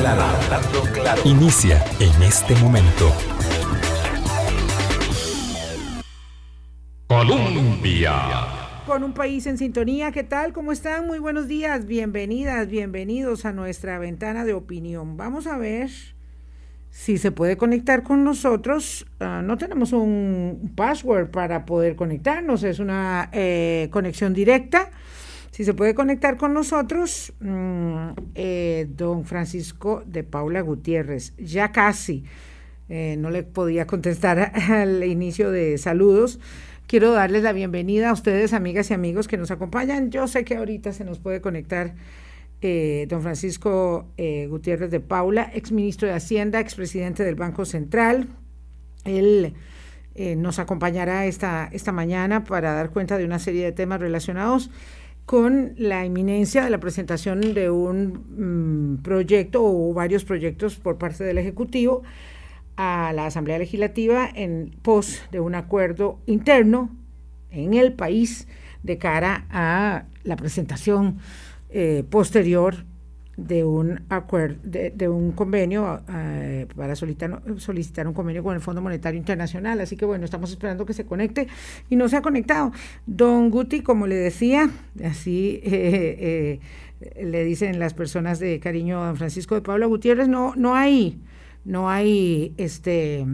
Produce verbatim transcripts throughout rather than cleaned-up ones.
claro, hablando claro. Inicia en este momento. Colombia. Con un país en sintonía, ¿qué tal? ¿Cómo están? Muy buenos días, bienvenidas, bienvenidos a nuestra ventana de opinión. Vamos a ver si se puede conectar con nosotros. Uh, no tenemos un password para poder conectarnos, es una eh, conexión directa. Si se puede conectar con nosotros, mmm, eh, don Francisco de Paula Gutiérrez, ya casi, eh, no le podía contestar al inicio de saludos. Quiero darles la bienvenida a ustedes, amigas y amigos que nos acompañan. Yo sé que ahorita se nos puede conectar eh, don Francisco eh, Gutiérrez de Paula, exministro de Hacienda, expresidente del Banco Central. Él eh, nos acompañará esta, esta mañana para dar cuenta de una serie de temas relacionados con la inminencia de la presentación de un mm, proyecto o varios proyectos por parte del Ejecutivo a la Asamblea Legislativa en pos de un acuerdo interno en el país de cara a la presentación eh, posterior de un acuerdo, de, de un convenio eh, para solicitar, solicitar un convenio con el Fondo Monetario Internacional. Así que bueno, estamos esperando que se conecte y no se ha conectado. Don Guti, como le decía, así eh, eh, le dicen las personas de cariño a don Francisco de Paula Gutiérrez, no, no hay no hay este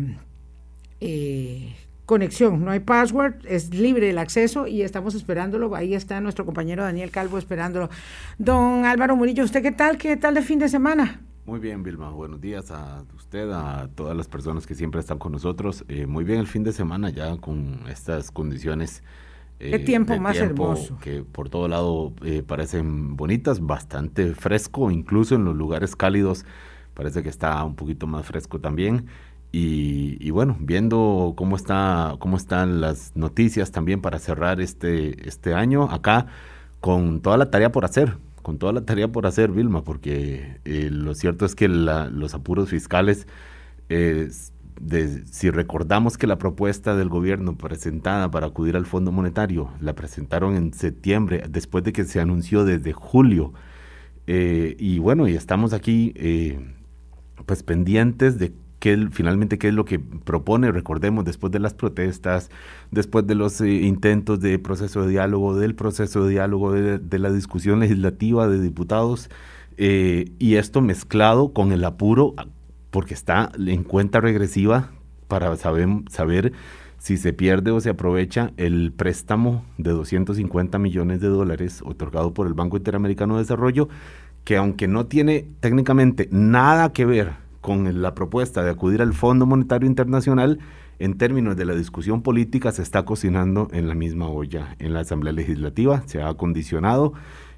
eh, conexión, no hay password, es libre el acceso y estamos esperándolo. Ahí está nuestro compañero Daniel Calvo esperándolo. Don Álvaro Murillo, ¿usted qué tal? ¿Qué tal de fin de semana? Muy bien, Vilma, buenos días a usted, a todas las personas que siempre están con nosotros. Eh, muy bien el fin de semana ya con estas condiciones eh, ¿Qué tiempo de más tiempo hermoso? Que por todo lado eh, parecen bonitas, bastante fresco, incluso en los lugares cálidos parece que está un poquito más fresco también. Y, y bueno, viendo cómo está, cómo están las noticias también para cerrar este, este año, acá con toda la tarea por hacer, con toda la tarea por hacer, Vilma, porque eh, lo cierto es que la, los apuros fiscales, eh, de, si recordamos que la propuesta del gobierno presentada para acudir al Fondo Monetario, la presentaron en septiembre, después de que se anunció desde julio, eh, y bueno, y estamos aquí eh, pues pendientes de qué finalmente qué es lo que propone. Recordemos, después de las protestas, después de los eh, intentos de proceso de diálogo, del proceso de diálogo, de, de la discusión legislativa de diputados, eh, y esto mezclado con el apuro, porque está en cuenta regresiva para saber, saber si se pierde o se aprovecha el préstamo de doscientos cincuenta millones de dólares otorgado por el Banco Interamericano de Desarrollo, que aunque no tiene técnicamente nada que ver con la propuesta de acudir al Fondo Monetario Internacional, en términos de la discusión política se está cocinando en la misma olla en la Asamblea Legislativa, se ha acondicionado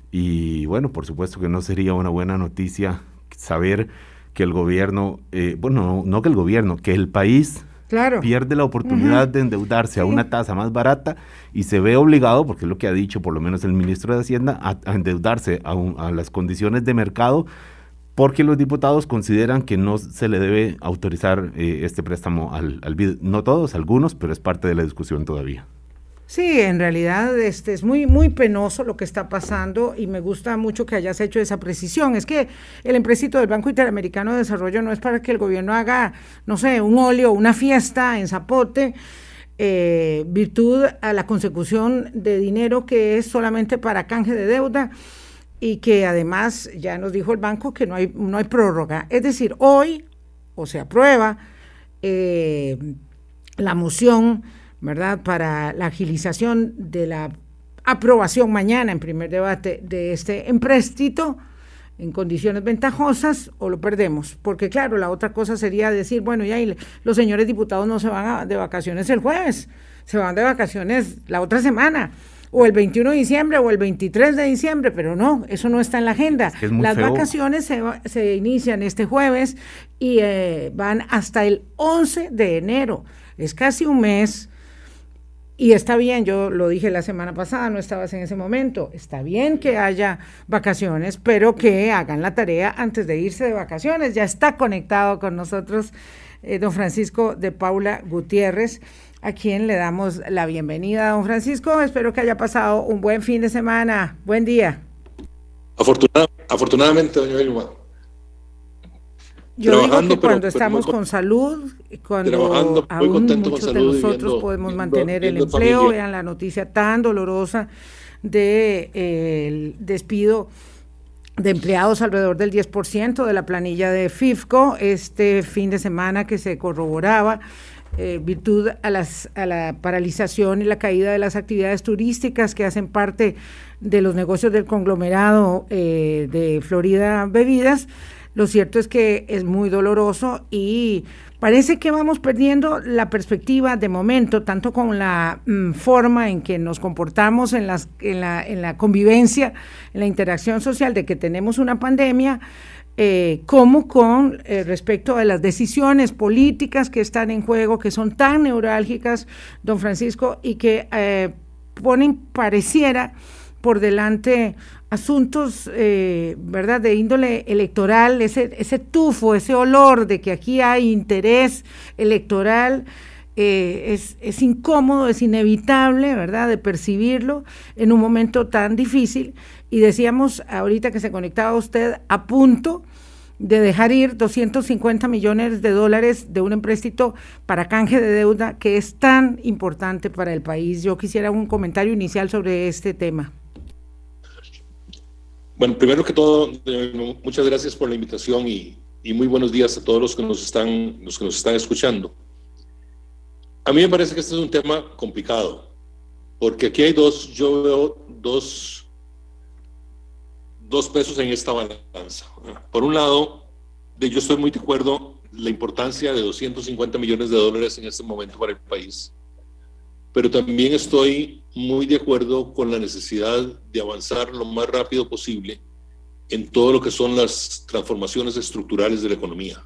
y bueno, por supuesto que no sería una buena noticia saber que el gobierno, eh, bueno, no, no que el gobierno, que el país Claro. pierde la oportunidad uh-huh. de endeudarse sí. a una tasa más barata y se ve obligado, porque es lo que ha dicho por lo menos el ministro de Hacienda, a, a endeudarse a, un, a las condiciones de mercado, porque los diputados consideran que no se le debe autorizar eh, este préstamo al, al B I D. No todos, algunos, pero es parte de la discusión todavía. Sí, en realidad este es muy muy penoso lo que está pasando y me gusta mucho que hayas hecho esa precisión. Es que el empréstito del Banco Interamericano de Desarrollo no es para que el gobierno haga, no sé, un óleo, una fiesta en Zapote, eh, virtud a la consecución de dinero que es solamente para canje de deuda y que además ya nos dijo el banco que no hay, no hay prórroga. Es decir, hoy o se aprueba eh, la moción, ¿verdad?, para la agilización de la aprobación mañana en primer debate de este empréstito en condiciones ventajosas, o lo perdemos, porque claro, la otra cosa sería decir, bueno, ya los señores diputados no se van a, de vacaciones el jueves, se van de vacaciones la otra semana, o el veintiuno de diciembre o el veintitrés de diciembre, pero no, eso no está en la agenda. Es que es muy Las feo. vacaciones se, se inician este jueves y eh, van hasta el once de enero, es casi un mes. Y está bien, yo lo dije la semana pasada, no estabas en ese momento, está bien que haya vacaciones, pero que hagan la tarea antes de irse de vacaciones. Ya está conectado con nosotros eh, don Francisco de Paula Gutiérrez, a quien le damos la bienvenida. Don Francisco, espero que haya pasado un buen fin de semana. Buen día. Afortunad, afortunadamente, doña Vilma. Yo digo que cuando pero, estamos pero, con salud, cuando aún muchos de nosotros viendo, podemos viendo, mantener viendo el empleo, familia. Vean la noticia tan dolorosa del de, eh, despido de empleados alrededor del diez por ciento de la planilla de FIFCO este fin de semana, que se corroboraba eh, virtud a, las, a la paralización y la caída de las actividades turísticas que hacen parte de los negocios del conglomerado eh, de Florida Bebidas. Lo cierto es que es muy doloroso y parece que vamos perdiendo la perspectiva de momento, tanto con la mm, forma en que nos comportamos en, las, en, la, en la convivencia, en la interacción social, de que tenemos una pandemia, eh, como con eh, respecto a las decisiones políticas que están en juego, que son tan neurálgicas, don Francisco, y que eh, ponen, pareciera, por delante asuntos, eh, ¿verdad?, de índole electoral, ese, ese tufo, ese olor de que aquí hay interés electoral, eh, es, es incómodo, es inevitable, ¿verdad?, de percibirlo en un momento tan difícil. Y decíamos ahorita que se conectaba usted, a punto de dejar ir doscientos cincuenta millones de dólares de un empréstito para canje de deuda que es tan importante para el país. Yo quisiera un comentario inicial sobre este tema. Bueno, primero que todo, eh, muchas gracias por la invitación y, y muy buenos días a todos los que nos están, los que nos están escuchando. A mí me parece que este es un tema complicado, porque aquí hay dos, yo veo dos, dos pesos en esta balanza. Por un lado, yo estoy muy de acuerdo en la importancia de doscientos cincuenta millones de dólares en este momento para el país, pero también estoy muy de acuerdo con la necesidad de avanzar lo más rápido posible en todo lo que son las transformaciones estructurales de la economía.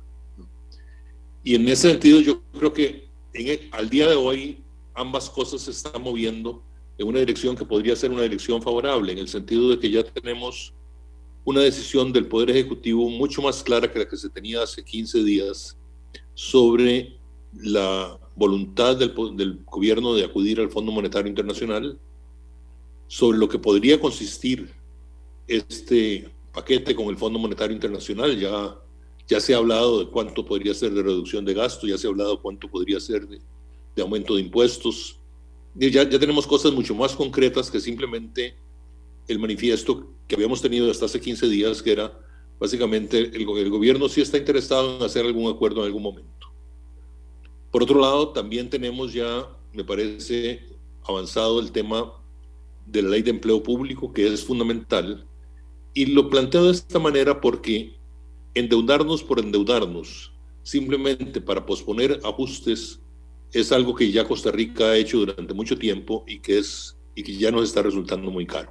Y en ese sentido yo creo que en el, al día de hoy ambas cosas se están moviendo en una dirección que podría ser una dirección favorable, en el sentido de que ya tenemos una decisión del Poder Ejecutivo mucho más clara que la que se tenía hace quince días sobre la voluntad del, del gobierno de acudir al Fondo Monetario Internacional, sobre lo que podría consistir este paquete con el Fondo Monetario Internacional. Ya, ya se ha hablado de cuánto podría ser de reducción de gasto, ya se ha hablado de cuánto podría ser de, de aumento de impuestos. Ya, ya tenemos cosas mucho más concretas que simplemente el manifiesto que habíamos tenido hasta hace quince días, que era básicamente el, el gobierno sí está interesado en hacer algún acuerdo en algún momento. Por otro lado, también tenemos ya, me parece, avanzado el tema de la ley de empleo público, que es fundamental, y lo planteo de esta manera porque endeudarnos por endeudarnos, simplemente para posponer ajustes, es algo que ya Costa Rica ha hecho durante mucho tiempo y que, es, y que ya nos está resultando muy caro.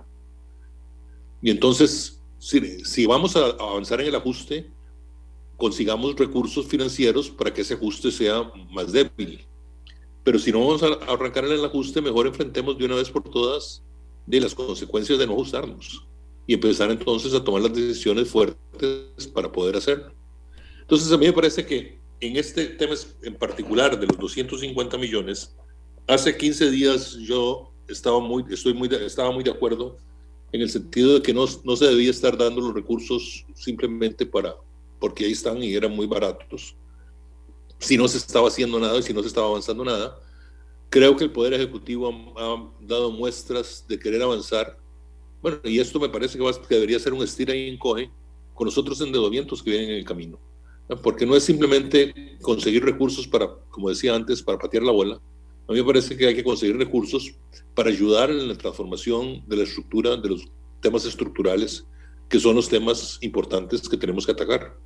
Y entonces, si, si vamos a avanzar en el ajuste, consigamos recursos financieros para que ese ajuste sea más débil. Pero si no vamos a arrancar en el ajuste, mejor enfrentemos de una vez por todas de las consecuencias de no ajustarnos y empezar entonces a tomar las decisiones fuertes para poder hacerlo. Entonces a mí me parece que en este tema en particular de los doscientos cincuenta millones, hace quince días yo estaba muy, estoy muy, estaba muy de acuerdo en el sentido de que no, no se debía estar dando los recursos simplemente para porque ahí están y eran muy baratos, si no se estaba haciendo nada y si no se estaba avanzando nada. Creo que el Poder Ejecutivo ha, ha dado muestras de querer avanzar, bueno, y esto me parece que, va, que debería ser un estira y encoge con los otros endeudamientos que vienen en el camino, ¿no? Porque no es simplemente conseguir recursos para, como decía antes, para patear la bola. A mí me parece que hay que conseguir recursos para ayudar en la transformación de la estructura, de los temas estructurales, que son los temas importantes que tenemos que atacar.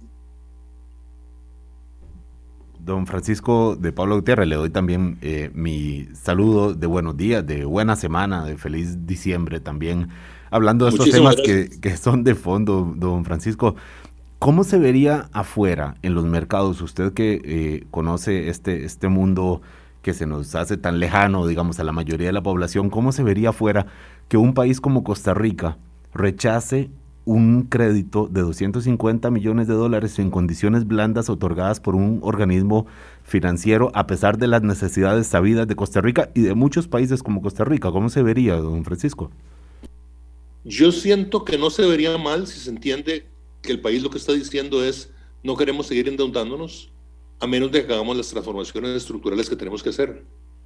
Don Francisco de Paula Gutiérrez, le doy también eh, mi saludo de buenos días, de buena semana, de feliz diciembre también. Hablando de estos Muchísimas temas que, que son de fondo, don Francisco, ¿cómo se vería afuera en los mercados? Usted que eh, conoce este, este mundo que se nos hace tan lejano, digamos, a la mayoría de la población, ¿cómo se vería afuera que un país como Costa Rica rechace un crédito de doscientos cincuenta millones de dólares en condiciones blandas otorgadas por un organismo financiero, a pesar de las necesidades sabidas de Costa Rica y de muchos países como Costa Rica? ¿Cómo se vería, don Francisco? Yo siento que no se vería mal si se entiende que el país lo que está diciendo es: no queremos seguir endeudándonos a menos de que hagamos las transformaciones estructurales que tenemos que hacer.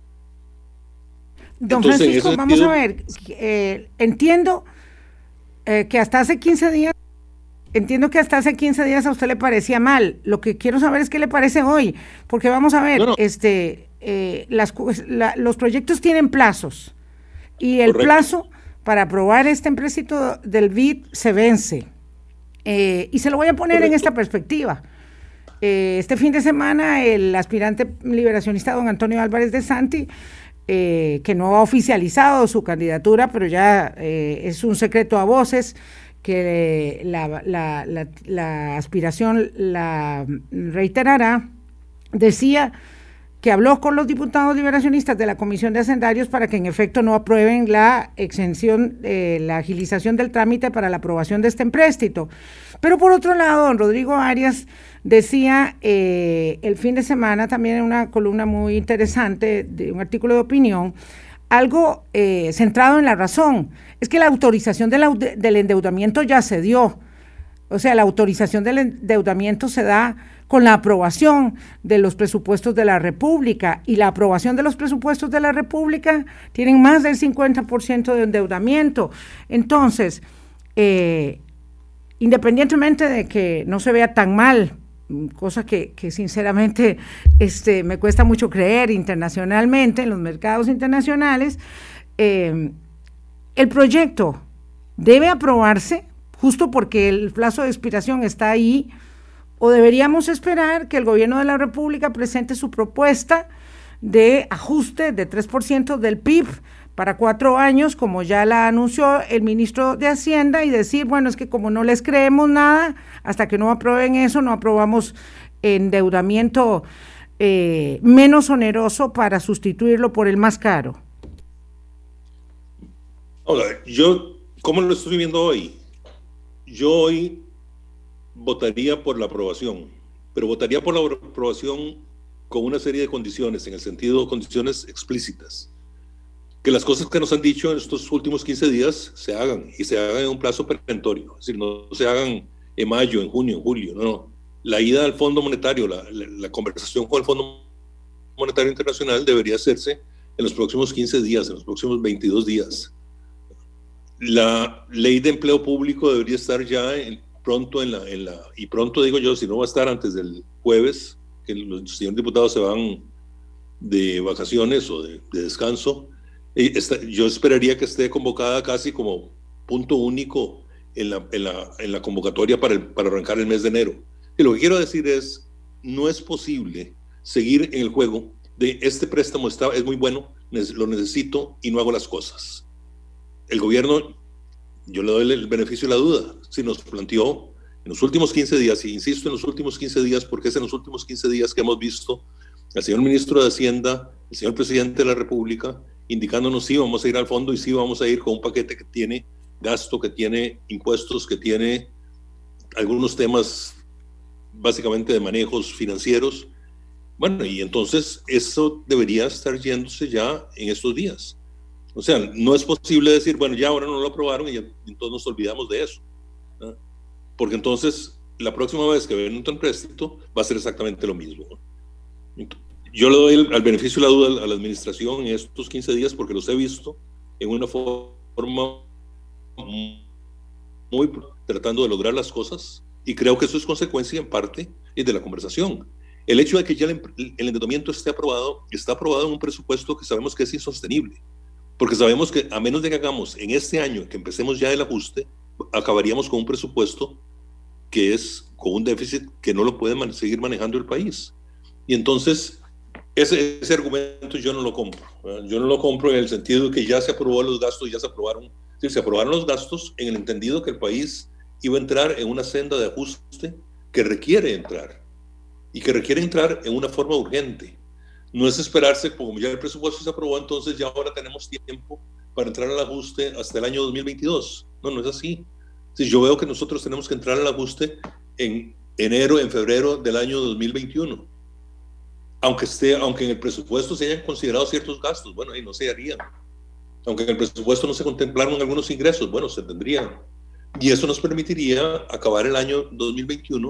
Don Entonces, Francisco, en ese vamos sentido, a ver, eh, entiendo eh, que hasta hace quince días, entiendo que hasta hace quince días a usted le parecía mal. Lo que quiero saber es qué le parece hoy, porque vamos a ver, No, no. este, eh, las, la, los proyectos tienen plazos y el Correcto. plazo para aprobar este empréstito del B I D se vence. Eh, y se lo voy a poner Correcto. en esta perspectiva. Eh, este fin de semana el aspirante liberacionista don Antonio Álvarez de Santi, eh, que no ha oficializado su candidatura, pero ya eh, es un secreto a voces, que la, la, la, la aspiración la reiterará, decía que habló con los diputados liberacionistas de la Comisión de Hacendarios para que en efecto no aprueben la exención, eh, la agilización del trámite para la aprobación de este empréstito. Pero por otro lado, don Rodrigo Arias decía eh, el fin de semana también en una columna muy interesante, de un artículo de opinión, algo eh, centrado en la razón, es que la autorización de la, del endeudamiento ya se dio. O sea, la autorización del endeudamiento se da con la aprobación de los presupuestos de la República, y la aprobación de los presupuestos de la República tienen más del cincuenta por ciento de endeudamiento. Entonces, eh, independientemente de que no se vea tan mal, cosa que, que sinceramente este, me cuesta mucho creer internacionalmente, en los mercados internacionales, eh, el proyecto debe aprobarse justo porque el plazo de expiración está ahí, o deberíamos esperar que el gobierno de la República presente su propuesta de ajuste de tres por ciento del P I B para cuatro años, como ya la anunció el ministro de Hacienda, y decir, bueno, es que como no les creemos nada, hasta que no aprueben eso, no aprobamos endeudamiento eh, menos oneroso para sustituirlo por el más caro. Ahora, yo, ¿cómo lo estoy viendo hoy? Yo hoy votaría por la aprobación, pero votaría por la aprobación con una serie de condiciones, en el sentido de condiciones explícitas. Que las cosas que nos han dicho en estos últimos quince días se hagan, y se hagan en un plazo perentorio, es decir, no se hagan en mayo, en junio, en julio, no, no. La ida al Fondo Monetario, la, la, la conversación con el Fondo Monetario Internacional debería hacerse en los próximos quince días, en los próximos veintidós días. La ley de empleo público debería estar ya en, pronto en la, en la, y pronto digo yo, si no va a estar antes del jueves, que los señores diputados se van de vacaciones o de, de descanso. Esta, yo esperaría que esté convocada casi como punto único en la, en la, en la convocatoria para, el, para arrancar el mes de enero. Y lo que quiero decir es, no es posible seguir en el juego de este préstamo está, es muy bueno, lo necesito y no hago las cosas. El gobierno, yo le doy el beneficio de la duda, si nos planteó en los últimos quince días, y insisto en los últimos quince días, porque es en los últimos quince días que hemos visto al señor ministro de Hacienda, el señor presidente de la República, indicándonos sí vamos a ir al fondo y sí vamos a ir con un paquete que tiene gasto, que tiene impuestos, que tiene algunos temas básicamente de manejos financieros. Bueno, y entonces eso debería estar yéndose ya en estos días. O sea, no es posible decir, bueno, ya ahora no lo aprobaron y, ya, y entonces nos olvidamos de eso, ¿no? Porque entonces la próxima vez que ven un empréstito va a ser exactamente lo mismo, ¿no? Yo le doy el, al beneficio de la duda a la administración en estos quince días porque los he visto en una forma muy tratando de lograr las cosas, y creo que eso es consecuencia en parte de la conversación. El hecho de que ya el, el endeudamiento esté aprobado, está aprobado en un presupuesto que sabemos que es insostenible, porque sabemos que a menos de que hagamos en este año, que empecemos ya el ajuste, acabaríamos con un presupuesto que es con un déficit que no lo puede man- seguir manejando el país. Y entonces ese, ese argumento yo no lo compro, ¿verdad? Yo no lo compro en el sentido de que ya se aprobó los gastos, ya se aprobaron, sí, se aprobaron los gastos en el entendido que el país iba a entrar en una senda de ajuste que requiere entrar, y que requiere entrar en una forma urgente. No es esperarse, como ya el presupuesto se aprobó, entonces ya ahora tenemos tiempo para entrar al ajuste hasta el año dos mil veintidós. No, no es así. Si yo veo que nosotros tenemos que entrar al ajuste en enero, en febrero del año dos mil veintiuno. Aunque, esté, aunque en el presupuesto se hayan considerado ciertos gastos, bueno, ahí no se harían. Aunque en el presupuesto no se contemplaron algunos ingresos, bueno, se tendrían. Y eso nos permitiría acabar el año dos mil veintiuno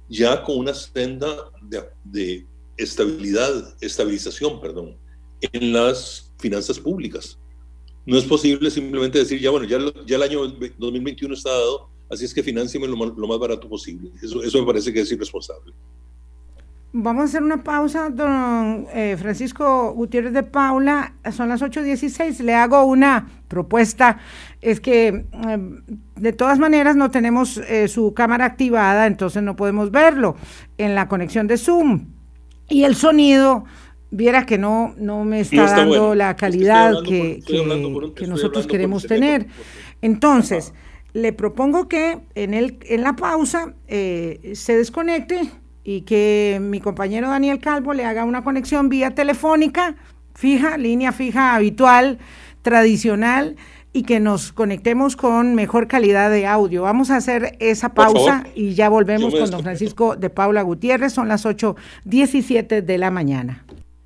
ya con una senda de, de estabilidad, estabilización, perdón, en las finanzas públicas. No es posible simplemente decir, ya bueno, ya, ya el año dos mil veintiuno está dado, así es que financieme lo más, lo más barato posible. Eso, eso me parece que es irresponsable. Vamos a hacer una pausa, don eh, Francisco Gutiérrez de Paula. Son las ocho dieciséis. Le hago una propuesta. Es que eh, de todas maneras no tenemos eh, su cámara activada, entonces no podemos verlo en la conexión de Zoom. Y el sonido, viera que no, no me está, no está dando bueno. la calidad es que, que, por, que, que nosotros queremos tener. Teléfono, entonces, ajá, le propongo que en, el, en la pausa eh, se desconecte y que mi compañero Daniel Calvo le haga una conexión vía telefónica, fija, línea fija habitual, tradicional, y que nos conectemos con mejor calidad de audio. Vamos a hacer esa pausa y ya volvemos con don Francisco de Paula Gutiérrez. Son las ocho diecisiete de la mañana.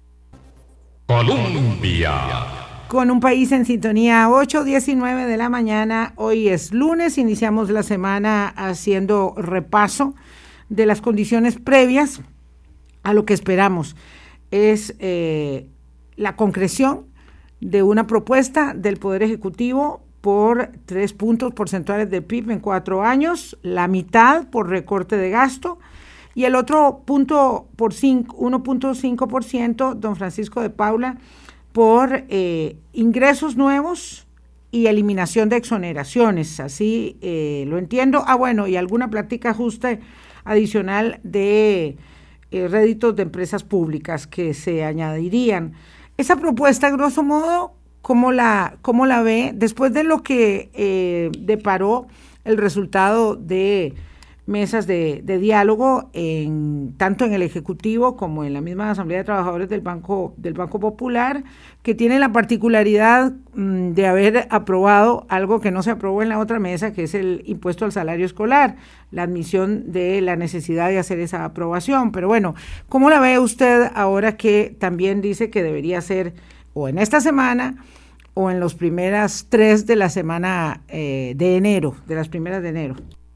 Colombia. Con un país en sintonía, ocho diecinueve de la mañana. Hoy es lunes, iniciamos la semana haciendo repaso de las condiciones previas a lo que esperamos. Es eh, la concreción de una propuesta del Poder Ejecutivo por tres puntos porcentuales del P I B en cuatro años, la mitad por recorte de gasto y el otro punto por uno punto cinco por ciento, don Francisco de Paula, por eh, ingresos nuevos y eliminación de exoneraciones, así eh, lo entiendo. Ah, bueno, y alguna plática ajuste adicional de eh, réditos de empresas públicas que se añadirían. Esa propuesta, grosso modo, ¿cómo la, cómo la ve después de lo que eh, deparó el resultado de mesas de, de diálogo en, tanto en el Ejecutivo como en la misma Asamblea de Trabajadores del Banco, del Banco Popular, que tiene la particularidad mmm, de haber aprobado algo que no se aprobó en la otra mesa, que es el impuesto al salario escolar, la admisión de la necesidad de hacer esa aprobación? Pero bueno, ¿cómo la ve usted ahora que también dice que debería ser o en esta semana o en las primeras tres de la semana eh, de enero, de las primeras de enero?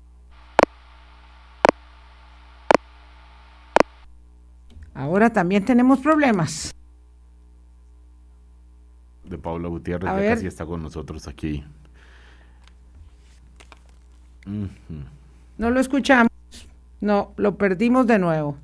Ahora también tenemos problemas. De Paula Gutiérrez, ya casi está con nosotros aquí. Uh-huh. No lo escuchamos. No, lo perdimos de nuevo.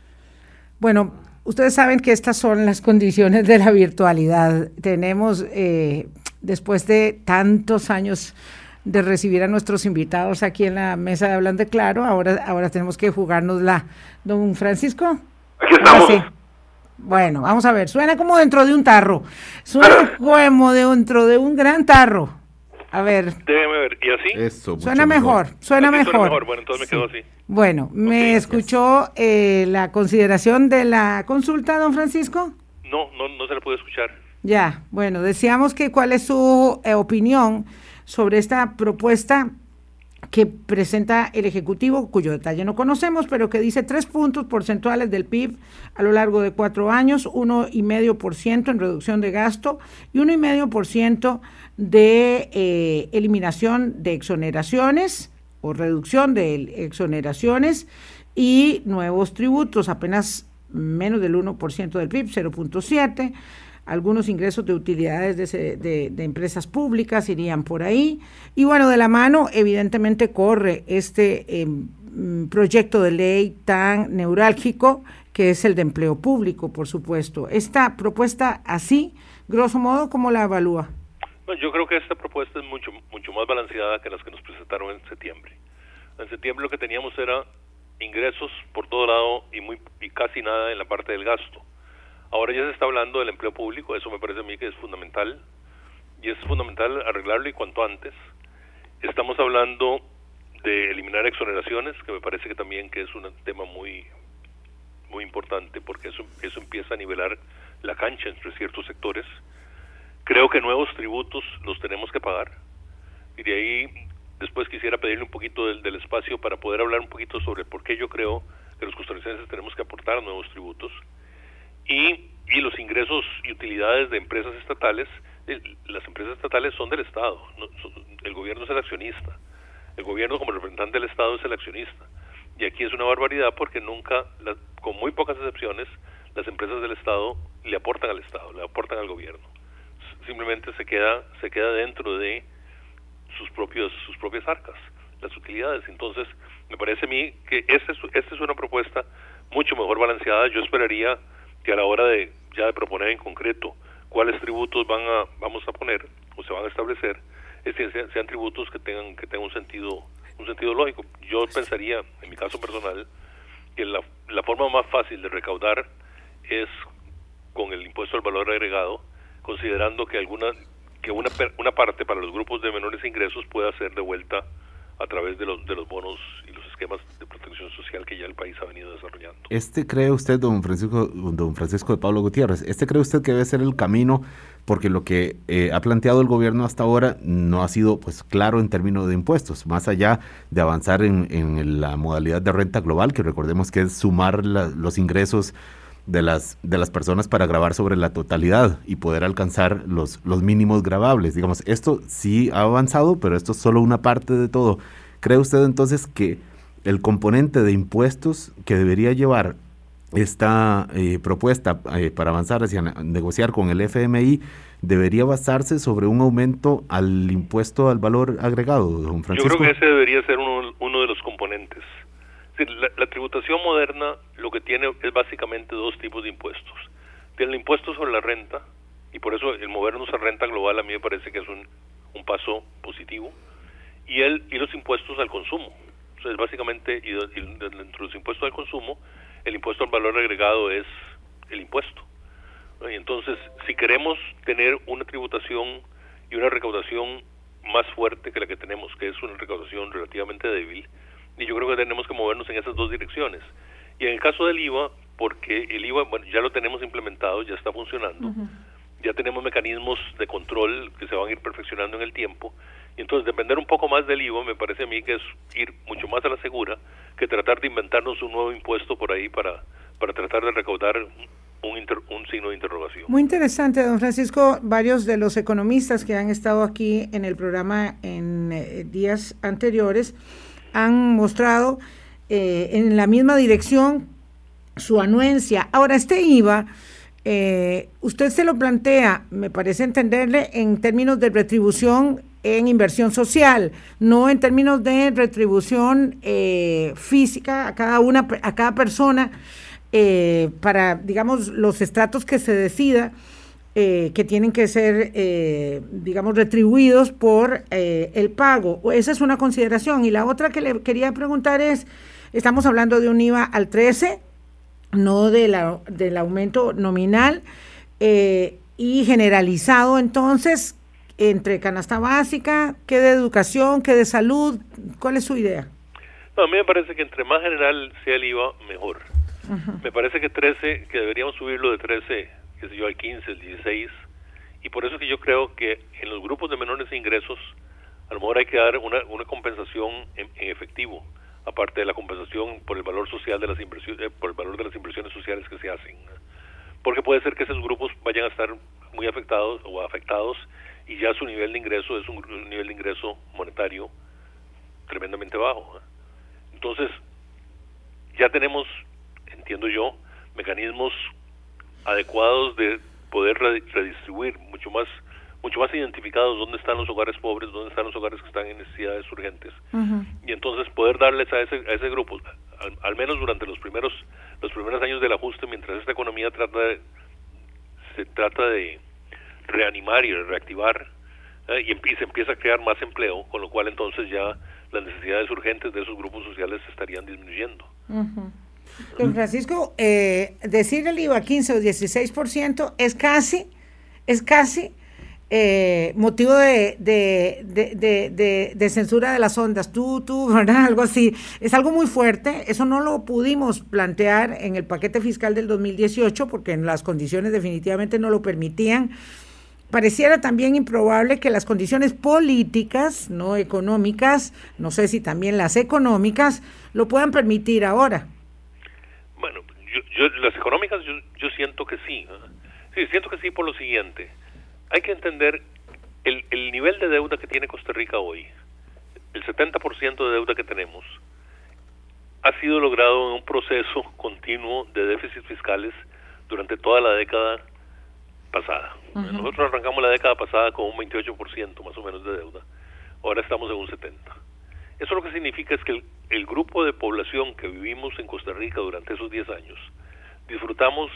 Bueno, ustedes saben que estas son las condiciones de la virtualidad. Tenemos, eh, después de tantos años de recibir a nuestros invitados aquí en la mesa de Hablando Claro, ahora, ahora tenemos que jugárnosla. Don Francisco. Aquí estamos. Sí. Bueno, vamos a ver, suena como dentro de un tarro, suena como dentro de un gran tarro. A ver. Déjeme ver, ¿y así? Eso, suena mejor, mejor, suena mejor. Suena mejor. Bueno, entonces me quedo así. Bueno, ¿me okay, escuchó eh, la consideración de la consulta, don Francisco? No, no, no se la pude escuchar. Ya, bueno, decíamos que cuál es su eh, opinión sobre esta propuesta que presenta el Ejecutivo, cuyo detalle no conocemos, pero que dice tres puntos porcentuales del P I B a lo largo de cuatro años, uno y medio por ciento en reducción de gasto y uno y medio por ciento de eh, eliminación de exoneraciones o reducción de exoneraciones y nuevos tributos, apenas menos del uno por ciento del P I B, cero punto siete. Algunos ingresos de utilidades de, de, de empresas públicas irían por ahí. Y bueno, de la mano, evidentemente, corre este eh, proyecto de ley tan neurálgico que es el de empleo público, por supuesto. Esta propuesta así, grosso modo, ¿cómo la evalúa? No, yo creo que esta propuesta es mucho, mucho más balanceada que las que nos presentaron en septiembre. En septiembre lo que teníamos era ingresos por todo lado y, muy, y casi nada en la parte del gasto. Ahora ya se está hablando del empleo público, eso me parece a mí que es fundamental, y es fundamental arreglarlo y cuanto antes. Estamos hablando de eliminar exoneraciones, que me parece que también que es un tema muy muy importante, porque eso, eso empieza a nivelar la cancha entre ciertos sectores. Creo que nuevos tributos los tenemos que pagar, y de ahí después quisiera pedirle un poquito del, del espacio para poder hablar un poquito sobre por qué yo creo que los costarricenses tenemos que aportar nuevos tributos. Y, y los ingresos y utilidades de empresas estatales, eh, las empresas estatales son del Estado, no, son, el gobierno es el accionista, el gobierno como representante del Estado es el accionista, Y aquí es una barbaridad porque nunca, la, con muy pocas excepciones, las empresas del Estado le aportan al Estado, le aportan al gobierno. Simplemente se queda se queda dentro de sus propios sus propias arcas, las utilidades. Entonces, me parece a mí que esta es, esta es una propuesta mucho mejor balanceada. Yo esperaría que a la hora de ya de proponer en concreto cuáles tributos van a vamos a poner o se van a establecer, es que sean, sean tributos que tengan que tengan un sentido un sentido lógico. Yo pensaría, en mi caso personal, que la, la forma más fácil de recaudar es con el impuesto al valor agregado, considerando que alguna que una una parte para los grupos de menores ingresos pueda ser devuelta a través de los de los bonos y los esquemas de protección social que ya el país ha venido desarrollando. Este cree usted, don Francisco, don Francisco de Pablo Gutiérrez, este cree usted que debe ser el camino, porque lo que eh, ha planteado el gobierno hasta ahora no ha sido pues claro en términos de impuestos, más allá de avanzar en, en la modalidad de renta global, que recordemos que es sumar la, los ingresos de las de las personas para gravar sobre la totalidad y poder alcanzar los los mínimos gravables. Digamos, esto sí ha avanzado, pero esto es solo una parte de todo. ¿Cree usted entonces que el componente de impuestos que debería llevar esta eh, propuesta eh, para avanzar hacia negociar con el F M I debería basarse sobre un aumento al impuesto al valor agregado, don Francisco? Yo creo que ese debería ser uno, uno de los componentes. La, la tributación moderna lo que tiene es básicamente dos tipos de impuestos. Tiene el impuesto sobre la renta, y por eso el movernos a renta global a mí me parece que es un, un paso positivo, y el y los impuestos al consumo. O sea, es básicamente, y, y dentro de los impuestos al consumo, el impuesto al valor agregado es el impuesto. Y entonces, si queremos tener una tributación y una recaudación más fuerte que la que tenemos, que es una recaudación relativamente débil, y yo creo que tenemos que movernos en esas dos direcciones. Y en el caso del I V A, porque el I V A, bueno, ya lo tenemos implementado, ya está funcionando, uh-huh. ya tenemos mecanismos de control que se van a ir perfeccionando en el tiempo, y entonces depender un poco más del I V A me parece a mí que es ir mucho más a la segura que tratar de inventarnos un nuevo impuesto por ahí para, para tratar de recaudar un, inter, un signo de interrogación. Muy interesante, don Francisco. Varios de los economistas que han estado aquí en el programa en eh, días anteriores han mostrado eh, en la misma dirección su anuencia. Ahora, este I V A, eh, usted se lo plantea, me parece entenderle, en términos de retribución en inversión social, no en términos de retribución eh, física a cada una, a cada persona, eh, para, digamos, los estratos que se decida, Eh, que tienen que ser, eh, digamos, retribuidos por eh, el pago. Esa es una consideración. Y la otra que le quería preguntar es, estamos hablando de un I V A al trece, no de la, del aumento nominal, eh, y generalizado, entonces, entre canasta básica, ¿qué de educación, qué de salud? ¿Cuál es su idea? No, a mí me parece que entre más general sea el I V A, mejor. Uh-huh. Me parece que trece, que deberíamos subirlo de trece, que sé yo, al quince, al dieciséis, y por eso que yo creo que en los grupos de menores ingresos a lo mejor hay que dar una, una compensación en, en efectivo, aparte de la compensación por el valor social de las inversiones, eh, por el valor de las inversiones sociales que se hacen, porque puede ser que esos grupos vayan a estar muy afectados o afectados y ya su nivel de ingreso es un, un nivel de ingreso monetario tremendamente bajo. Entonces ya tenemos, entiendo yo, mecanismos adecuados de poder redistribuir, mucho más mucho más identificados dónde están los hogares pobres, dónde están los hogares que están en necesidades urgentes, uh-huh. y entonces poder darles a ese a ese grupo, al, al menos durante los primeros los primeros años del ajuste, mientras esta economía trata de se trata de reanimar y reactivar, eh, y, y se empieza a crear más empleo, con lo cual entonces ya las necesidades urgentes de esos grupos sociales se estarían disminuyendo. Uh-huh. Don Francisco, eh, decir el I V A quince o dieciséis por ciento es casi, es casi eh, motivo de, de, de, de, de, de censura de las ondas, tú, tú, ¿verdad? Algo así. Es algo muy fuerte, eso no lo pudimos plantear en el paquete fiscal del dos mil dieciocho porque en las condiciones definitivamente no lo permitían. Pareciera también improbable que las condiciones políticas, no económicas, no sé si también las económicas, lo puedan permitir ahora. Bueno, yo, yo, las económicas yo, yo siento que sí, ¿eh? sí, siento que sí por lo siguiente. Hay que entender el, el nivel de deuda que tiene Costa Rica hoy, el setenta por ciento de deuda que tenemos, ha sido logrado en un proceso continuo de déficits fiscales durante toda la década pasada. Uh-huh. Nosotros arrancamos la década pasada con un veintiocho por ciento más o menos de deuda, ahora estamos en un setenta por ciento. Eso lo que significa es que el, el grupo de población que vivimos en Costa Rica durante esos diez años disfrutamos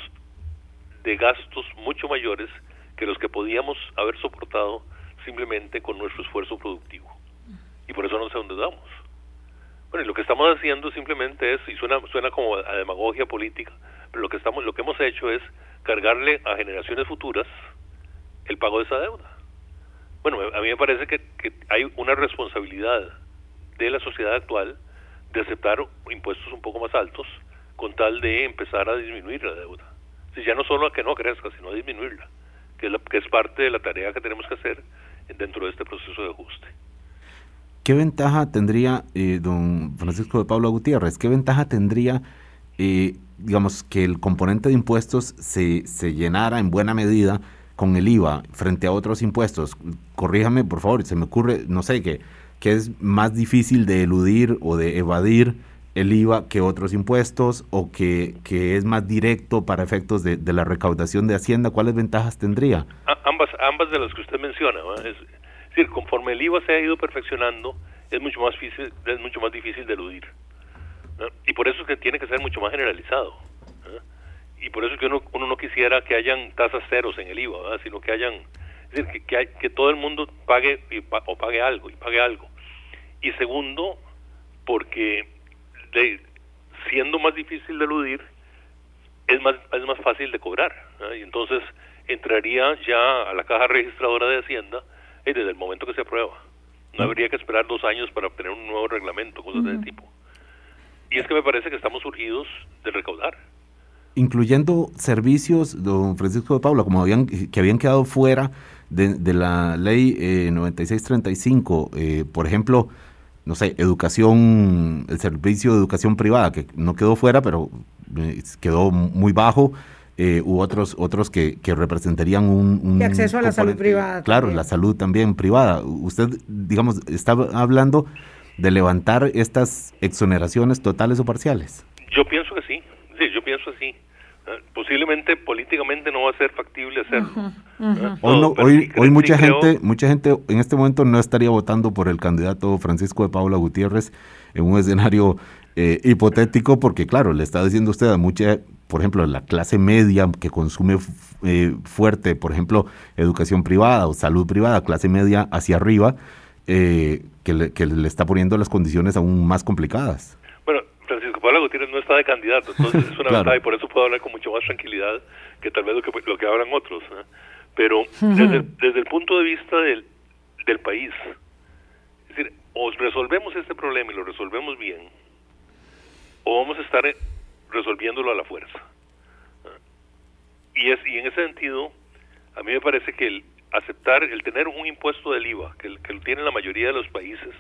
de gastos mucho mayores que los que podíamos haber soportado simplemente con nuestro esfuerzo productivo, y por eso nos endeudamos. Bueno, y lo que estamos haciendo simplemente es, y suena suena como a demagogia política, pero lo que estamos lo que hemos hecho es cargarle a generaciones futuras el pago de esa deuda. Bueno, a mí me parece que, que hay una responsabilidad de la sociedad actual de aceptar impuestos un poco más altos con tal de empezar a disminuir la deuda. Si ya no solo a que no crezca, sino a disminuirla, que es, la, que es parte de la tarea que tenemos que hacer dentro de este proceso de ajuste. ¿Qué ventaja tendría, eh, don Francisco de Paula Gutiérrez, qué ventaja tendría, eh, digamos, que el componente de impuestos se, se llenara en buena medida con el I V A frente a otros impuestos? Corríjame, por favor, se me ocurre, no sé, que, que es más difícil de eludir o de evadir el I V A que otros impuestos, o que, que es más directo para efectos de, de la recaudación de Hacienda. ¿Cuáles ventajas tendría? A, ambas, ambas de las que usted menciona, ¿no? Es, Es decir, conforme el I V A se ha ido perfeccionando, es mucho más difícil, es mucho más difícil de eludir, ¿no? Y por eso es que tiene que ser mucho más generalizado, ¿no? Y por eso es que uno, uno no quisiera que hayan tasas ceros en el I V A, ¿verdad? Sino que hayan, es decir, que, que, hay, que todo el mundo pague y, o pague algo y pague algo. Y segundo, porque de, siendo más difícil de eludir, es más es más fácil de cobrar, ¿no? Y entonces entraría ya a la caja registradora de Hacienda y desde el momento que se aprueba. No habría que esperar dos años para obtener un nuevo reglamento, cosas uh-huh. de ese tipo. Y es que me parece que estamos urgidos de recaudar. Incluyendo servicios, don Francisco de Paula, como habían que habían quedado fuera de, de la ley eh, noventa y seis treinta y cinco, eh, por ejemplo, no sé, educación, el servicio de educación privada, que no quedó fuera, pero eh, quedó muy bajo. Eh, u otros otros que, que representarían un, un y acceso a la salud privada. Claro, también. La salud también privada. Usted, digamos, está hablando de levantar estas exoneraciones totales o parciales. Yo pienso que sí, sí, yo pienso así. Uh, posiblemente políticamente no va a ser factible hacerlo. Uh-huh, uh-huh. Uh, hoy no, hoy, sí, hoy sí, mucha creo... gente, mucha gente en este momento no estaría votando por el candidato Francisco de Paula Gutiérrez en un escenario eh, hipotético, porque claro, le está diciendo usted a mucha, por ejemplo, la clase media que consume eh, fuerte, por ejemplo, educación privada o salud privada, clase media hacia arriba, eh, que, le, que le está poniendo las condiciones aún más complicadas. Bueno, Francisco Paula Gutiérrez no está de candidato, entonces es una claro. ventaja y por eso puedo hablar con mucho más tranquilidad que tal vez lo que, lo que hablan otros, ¿eh? Pero uh-huh. desde, desde el punto de vista del, del país, es decir, o resolvemos este problema y lo resolvemos bien, o vamos a estar resolviéndolo a la fuerza. Y es y en ese sentido, a mí me parece que el aceptar, el tener un impuesto del I V A, que, el, que lo tienen la mayoría de los países,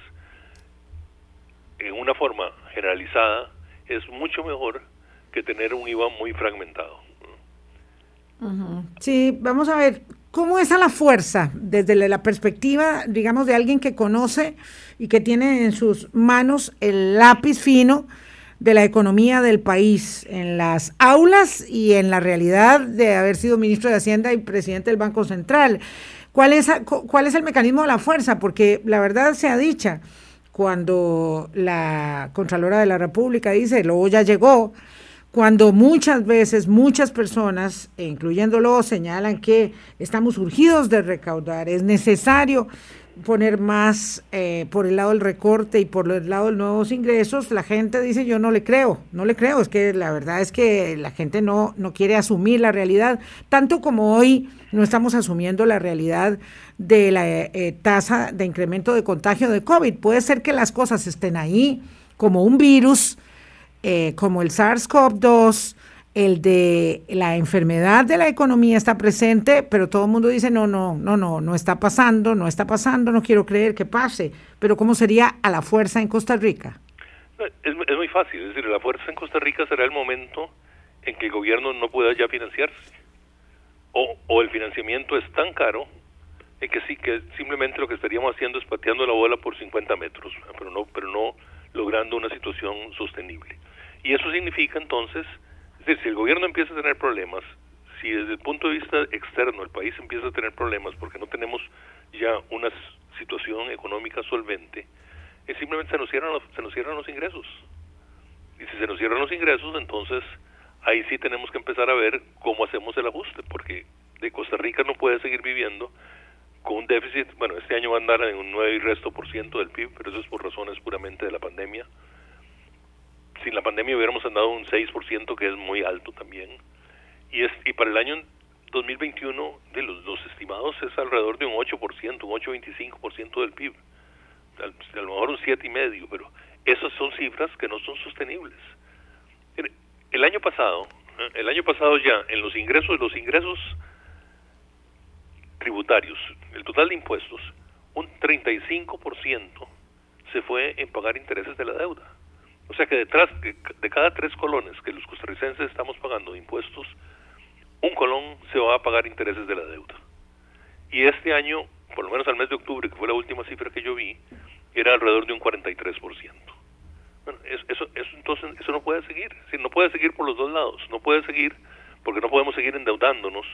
en una forma generalizada, es mucho mejor que tener un I V A muy fragmentado. Uh-huh. Sí, vamos a ver, ¿cómo es a la fuerza? Desde la perspectiva, digamos, de alguien que conoce y que tiene en sus manos el lápiz fino de la economía del país, en las aulas y en la realidad de haber sido ministro de Hacienda y presidente del Banco Central. ¿Cuál es, cuál es el mecanismo de la fuerza? Porque la verdad sea dicha, cuando la Contralora de la República dice, luego ya llegó, cuando muchas veces, muchas personas, incluyéndolo, señalan que estamos urgidos de recaudar, es necesario poner más eh, por el lado del recorte y por el lado de los nuevos ingresos, la gente dice yo no le creo, no le creo, es que la verdad es que la gente no, no quiere asumir la realidad, tanto como hoy no estamos asumiendo la realidad de la eh, tasa de incremento de contagio de COVID. Puede ser que las cosas estén ahí como un virus, eh, como el SARS-CoV dos, el de la enfermedad de la economía está presente, pero todo el mundo dice, no, no, no, no, no está pasando, no está pasando, no quiero creer que pase. Pero ¿cómo sería a la fuerza en Costa Rica? Es, es muy fácil, es decir, la fuerza en Costa Rica será el momento en que el gobierno no pueda ya financiarse. O, o el financiamiento es tan caro en que sí, que simplemente lo que estaríamos haciendo es pateando la bola por cincuenta metros, pero no, pero no, logrando una situación sostenible. Y eso significa entonces, es decir, si el gobierno empieza a tener problemas, si desde el punto de vista externo el país empieza a tener problemas porque no tenemos ya una situación económica solvente, es simplemente se nos cierran los, se nos cierran los ingresos. Y si se nos cierran los ingresos, entonces ahí sí tenemos que empezar a ver cómo hacemos el ajuste, porque de Costa Rica no puede seguir viviendo con un déficit. Bueno, este año va a andar en un nueve y resto por ciento del P I B, pero eso es por razones puramente de la pandemia. Sin la pandemia hubiéramos andado un seis por ciento, que es muy alto también. Y, es, y para el año dos mil veintiuno, de los, los estimados es alrededor de un ocho por ciento, un ocho punto veinticinco por ciento del P I B. A, a lo mejor un siete y medio, pero esas son cifras que no son sostenibles. El año pasado, el año pasado ya, en los ingresos, los ingresos tributarios, el total de impuestos, un treinta y cinco por ciento se fue en pagar intereses de la deuda. O sea que detrás de, de cada tres colones que los costarricenses estamos pagando de impuestos, un colón se va a pagar intereses de la deuda. Y este año, por lo menos al mes de octubre, que fue la última cifra que yo vi, era alrededor de un cuarenta y tres por ciento. Bueno, eso, eso, eso entonces eso no puede seguir, es decir, no puede seguir por los dos lados, no puede seguir porque no podemos seguir endeudándonos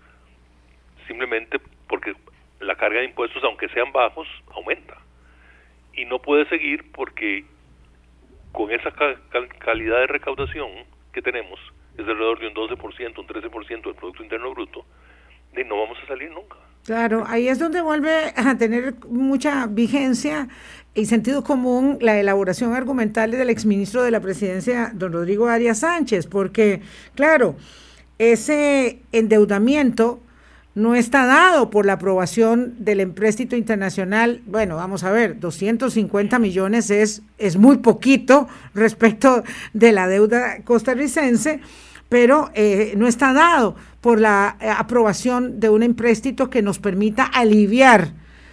simplemente porque la carga de impuestos, aunque sean bajos, aumenta. Y no puede seguir porque con esa cal- cal- calidad de recaudación que tenemos, es de alrededor de un doce por ciento, un trece por ciento del Producto Interno Bruto, y no vamos a salir nunca. Claro, ahí es donde vuelve a tener mucha vigencia y sentido común la elaboración argumental del exministro de la Presidencia, don Rodrigo Arias Sánchez, porque, claro, ese endeudamiento no está dado por la aprobación del empréstito internacional. Bueno, vamos a ver, doscientos cincuenta millones es, es muy poquito respecto de la deuda costarricense, pero eh, no está dado por la eh, aprobación de un empréstito que nos permita aliviar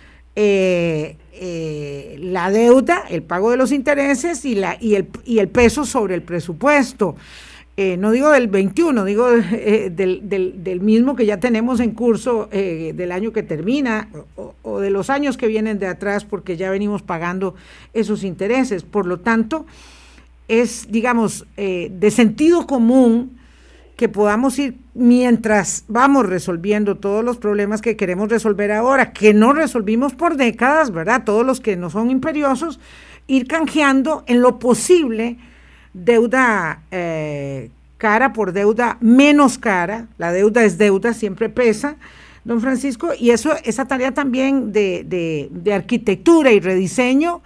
eh, eh, la deuda, el pago de los intereses y, la, y, el, y el peso sobre el presupuesto. Eh, no digo del veintiuno, digo eh, del, del, del mismo que ya tenemos en curso eh, del año que termina o, o de los años que vienen de atrás, porque ya venimos pagando esos intereses. Por lo tanto, es, digamos, eh, de sentido común que podamos ir, mientras vamos resolviendo todos los problemas que queremos resolver ahora, que no resolvimos por décadas, ¿verdad? Todos los que no son imperiosos, ir canjeando en lo posible deuda eh, cara por deuda menos cara. La deuda es deuda, siempre pesa, don Francisco, y eso, esa tarea también de, de, de arquitectura y rediseño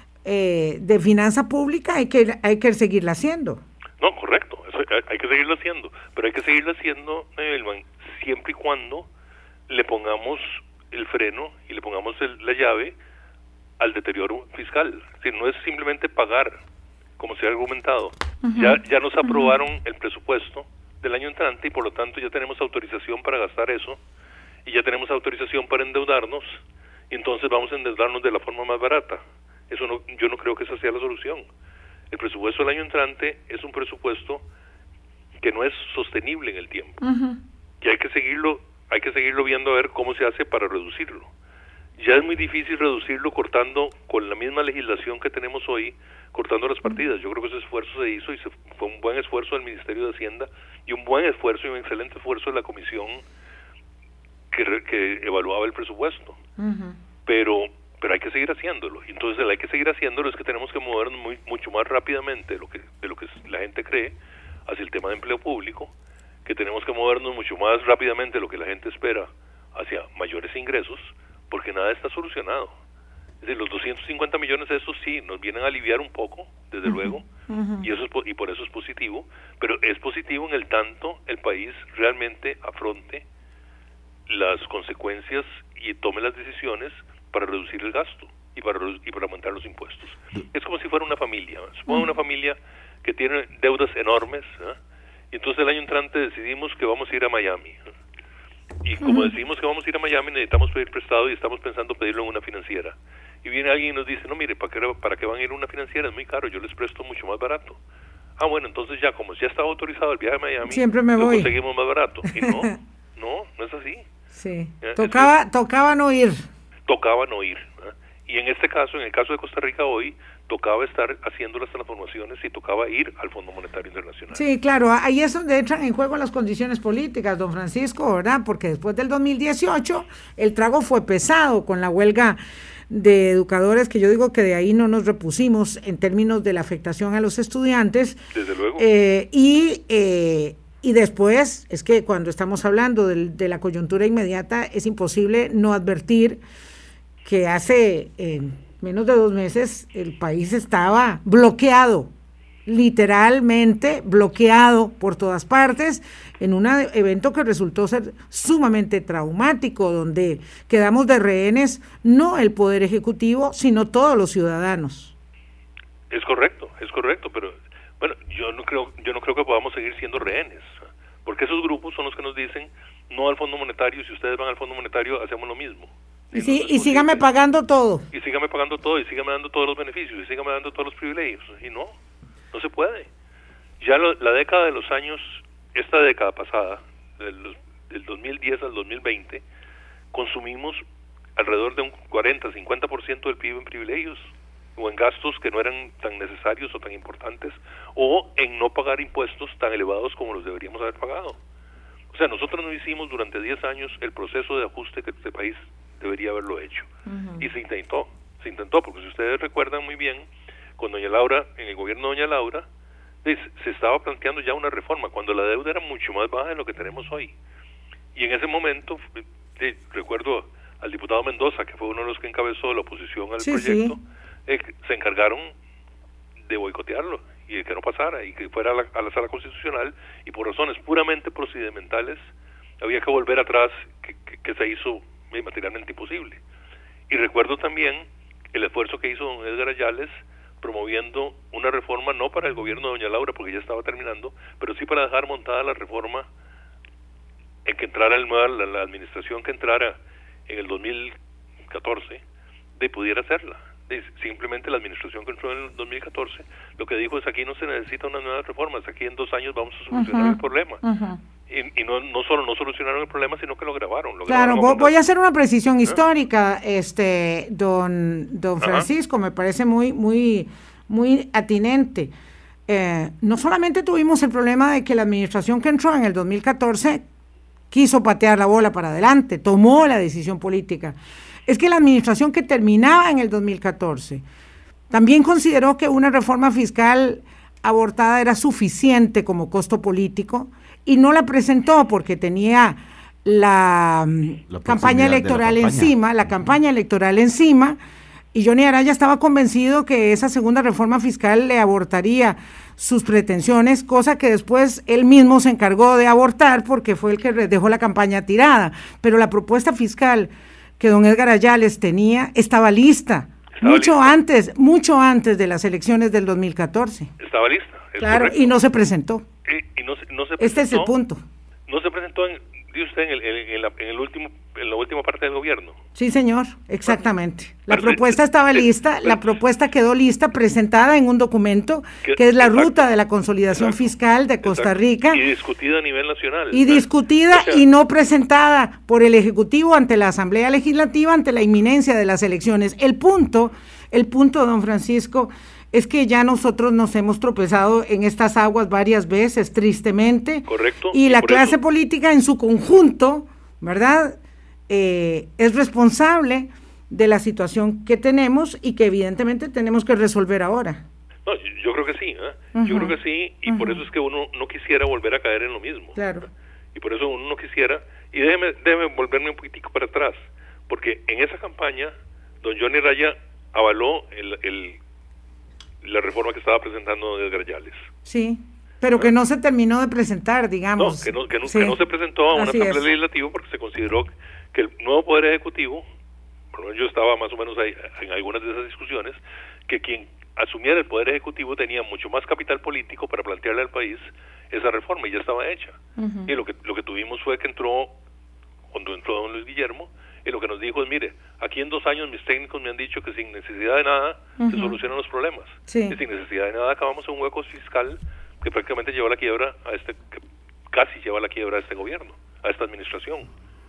eh, de finanza pública hay que, hay que seguirla haciendo. No, correcto, eso hay, hay que seguirlo haciendo, pero hay que seguirlo haciendo, eh, siempre y cuando le pongamos el freno y le pongamos el, la llave al deterioro fiscal. Es decir, no es simplemente pagar, como se ha argumentado. Uh-huh. Ya, ya nos aprobaron uh-huh. el presupuesto del año entrante y por lo tanto ya tenemos autorización para gastar eso y ya tenemos autorización para endeudarnos y entonces vamos a endeudarnos de la forma más barata. Eso no, yo no creo que esa sea la solución. El presupuesto del año entrante es un presupuesto que no es sostenible en el tiempo. Uh-huh. Y hay que seguirlo, hay que seguirlo viendo a ver cómo se hace para reducirlo. Ya es muy difícil reducirlo cortando con la misma legislación que tenemos hoy, cortando las partidas. Yo creo que ese esfuerzo se hizo y se, fue un buen esfuerzo del Ministerio de Hacienda y un buen esfuerzo y un excelente esfuerzo de la comisión que, que evaluaba el presupuesto. Uh-huh. Pero pero hay que seguir haciéndolo. Y entonces el hay que seguir haciéndolo es que tenemos que movernos muy, mucho más rápidamente de lo que de lo que la gente cree hacia el tema de empleo público, que tenemos que movernos mucho más rápidamente de lo que la gente espera hacia mayores ingresos, porque nada está solucionado. Es decir, los doscientos cincuenta millones, esos sí, nos vienen a aliviar un poco, desde uh-huh. luego, uh-huh. y eso es, y por eso es positivo, pero es positivo en el tanto el país realmente afronte las consecuencias y tome las decisiones para reducir el gasto y para y para aumentar los impuestos. Es como si fuera una familia. Supongo una familia que tiene deudas enormes, ¿eh? Y entonces el año entrante decidimos que vamos a ir a Miami. ¿eh? Y como decidimos que vamos a ir a Miami, necesitamos pedir prestado y estamos pensando pedirlo en una financiera. Y viene alguien y nos dice, no, mire, ¿para qué, para qué van a ir a una financiera? Es muy caro, yo les presto mucho más barato. Ah, bueno, entonces ya, como ya estaba autorizado el viaje a Miami, siempre me lo voy. conseguimos más barato. Y no, no, no es así. Sí, ¿eh? tocaba, Entonces, tocaba no ir. Tocaba no ir. ¿eh? Y en este caso, en el caso de Costa Rica hoy, tocaba estar haciendo las transformaciones y tocaba ir al Fondo Monetario Internacional. Sí, claro, ahí es donde entran en juego las condiciones políticas, don Francisco, ¿verdad? Porque después del dos mil dieciocho el trago fue pesado con la huelga de educadores, que yo digo que de ahí no nos repusimos en términos de la afectación a los estudiantes. Desde luego. Eh, y, eh, y después, es que cuando estamos hablando de, de la coyuntura inmediata, es imposible no advertir que hace eh, menos de dos meses el país estaba bloqueado, literalmente bloqueado por todas partes, en un evento que resultó ser sumamente traumático, donde quedamos de rehenes no el Poder Ejecutivo, sino todos los ciudadanos. Es correcto, es correcto, pero bueno, yo no creo, yo no creo que podamos seguir siendo rehenes, porque esos grupos son los que nos dicen no al Fondo Monetario, si ustedes van al Fondo Monetario hacemos lo mismo. Y, sí, y sígame pagando todo. Y sígame pagando todo, y sígame dando todos los beneficios, y sígame dando todos los privilegios, y no, no se puede. Ya lo, la década de los años, esta década pasada, del, del dos mil diez al dos mil veinte, consumimos alrededor de un cuarenta, cincuenta por ciento del P I B en privilegios, o en gastos que no eran tan necesarios o tan importantes, o en no pagar impuestos tan elevados como los deberíamos haber pagado. O sea, nosotros no hicimos durante diez años el proceso de ajuste que este país debería haberlo hecho. Uh-huh. Y se intentó, se intentó, porque si ustedes recuerdan muy bien, con doña Laura, en el gobierno de doña Laura, se estaba planteando ya una reforma, cuando la deuda era mucho más baja de lo que tenemos hoy. Y en ese momento, eh, recuerdo al diputado Mendoza, que fue uno de los que encabezó la oposición al sí, proyecto, sí. Eh, se encargaron de boicotearlo y de que no pasara, y que fuera a la, a la sala constitucional, y por razones puramente procedimentales, había que volver atrás, que, que, que se hizo materialmente imposible. Y recuerdo también el esfuerzo que hizo don Edgar Ayales promoviendo una reforma, no para el gobierno de doña Laura, porque ya estaba terminando, pero sí para dejar montada la reforma en que entrara el nueva, la, la administración que entrara en el dos mil catorce, de pudiera hacerla. De, simplemente la administración que entró en el dos mil catorce, lo que dijo es: aquí no se necesita unas nuevas reformas, aquí en dos años vamos a solucionar uh-huh. el problema. Uh-huh. Y, y no, no solo no solucionaron el problema, sino que lo agravaron. Lo claro, agravaron voy a hacer una precisión ¿Eh? histórica, este don don Francisco, uh-huh. me parece muy muy muy atinente. Eh, no solamente tuvimos el problema de que la administración que entró en el dos mil catorce quiso patear la bola para adelante, tomó la decisión política. Es que la administración que terminaba en el dos mil catorce también consideró que una reforma fiscal abortada era suficiente como costo político, y no la presentó porque tenía la, la campaña electoral la campaña. encima, la campaña electoral encima, y Johnny Araya estaba convencido que esa segunda reforma fiscal le abortaría sus pretensiones, cosa que después él mismo se encargó de abortar porque fue el que dejó la campaña tirada. Pero la propuesta fiscal que don Edgar Ayales tenía estaba lista, estaba mucho lista. antes, mucho antes de las elecciones del dos mil catorce. Estaba lista. Claro, correcto. Y no se presentó. Y, y no, se, no se presentó. Este es el punto. No se presentó, en, dice usted, en, el, en, en, la, en el último, en la última parte del gobierno. Sí, señor, exactamente. La Pero propuesta sí, estaba sí, lista, sí, la propuesta quedó lista, presentada en un documento que, que es la exacto, ruta de la consolidación exacto, fiscal de Costa exacto. Rica. Y discutida a nivel nacional. Y discutida, o sea, y no presentada por el Ejecutivo ante la Asamblea Legislativa, ante la inminencia de las elecciones. El punto, el punto, don Francisco, es que ya nosotros nos hemos tropezado en estas aguas varias veces, tristemente. Correcto. Y, y la clase eso. política en su conjunto, ¿verdad?, eh, es responsable de la situación que tenemos y que evidentemente tenemos que resolver ahora. No, yo, yo creo que sí, ¿eh? Uh-huh. Yo creo que sí, y uh-huh. por eso es que uno no quisiera volver a caer en lo mismo. Claro. ¿eh? Y por eso uno no quisiera, y déjeme, déjeme volverme un poquitico para atrás, porque en esa campaña, don Johnny Araya avaló el... el la reforma que estaba presentando Edgar Ayales. Sí, pero que no se terminó de presentar, digamos. No, que no, que no, sí. que no se presentó a una Así asamblea es. legislativa porque se consideró que el nuevo Poder Ejecutivo, por lo menos yo estaba más o menos ahí en algunas de esas discusiones, que quien asumiera el Poder Ejecutivo tenía mucho más capital político para plantearle al país esa reforma, y ya estaba hecha. Uh-huh. Y lo que, lo que tuvimos fue que entró, cuando entró don Luis Guillermo, y lo que nos dijo es: mire, aquí en dos años mis técnicos me han dicho que sin necesidad de nada uh-huh. se solucionan los problemas. Sí. Y sin necesidad de nada acabamos en un hueco fiscal que prácticamente lleva a la quiebra a este, que casi lleva a la quiebra a este gobierno, a esta administración.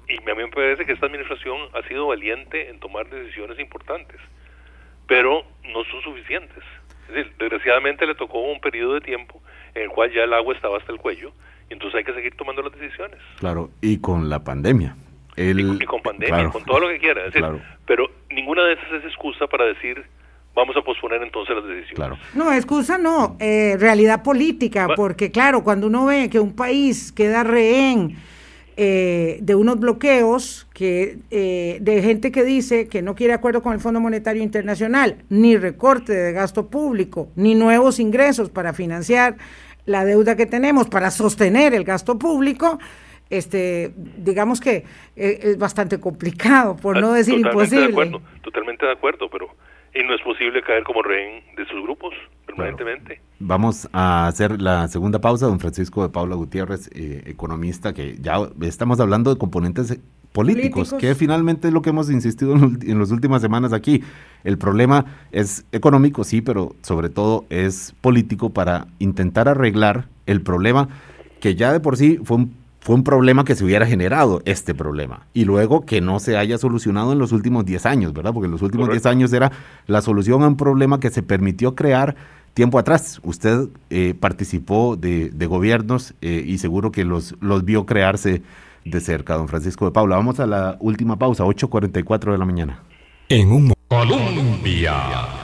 y a mí me parece que esta administración ha sido valiente en tomar decisiones importantes, pero no son suficientes. Es decir, desgraciadamente le tocó un periodo de tiempo en el cual ya el agua estaba hasta el cuello, y entonces hay que seguir tomando las decisiones. Claro, y con la pandemia. El, y, con, y con pandemia, claro, con todo lo que quiera. Es decir, claro. Pero ninguna de esas es excusa para decir, vamos a posponer entonces las decisiones. Claro. No, excusa no, eh, realidad política, bueno, porque claro, cuando uno ve que un país queda rehén eh, de unos bloqueos que eh, de gente que dice que no quiere acuerdo con el Fondo Monetario Internacional, ni recorte de gasto público, ni nuevos ingresos para financiar la deuda que tenemos, para sostener el gasto público, este, digamos que eh, es bastante complicado, por no decir totalmente imposible. De acuerdo, totalmente de acuerdo, pero y no es posible caer como rehén de sus grupos permanentemente. Claro. Vamos a hacer la segunda pausa. Don Francisco de Paula Gutiérrez, eh, economista, que ya estamos hablando de componentes políticos, políticos, que finalmente es lo que hemos insistido en, en las últimas semanas aquí. El problema es económico, sí, pero sobre todo es político, para intentar arreglar el problema que ya de por sí fue un Fue un problema que se hubiera generado, este problema, y luego que no se haya solucionado en los últimos diez años, ¿verdad? Porque en los últimos diez años era la solución a un problema que se permitió crear tiempo atrás. Usted eh, participó de, de gobiernos eh, y seguro que los, los vio crearse de cerca, don Francisco de Paula. Vamos a la última pausa, ocho cuarenta y cuatro de la mañana. En un Colombia.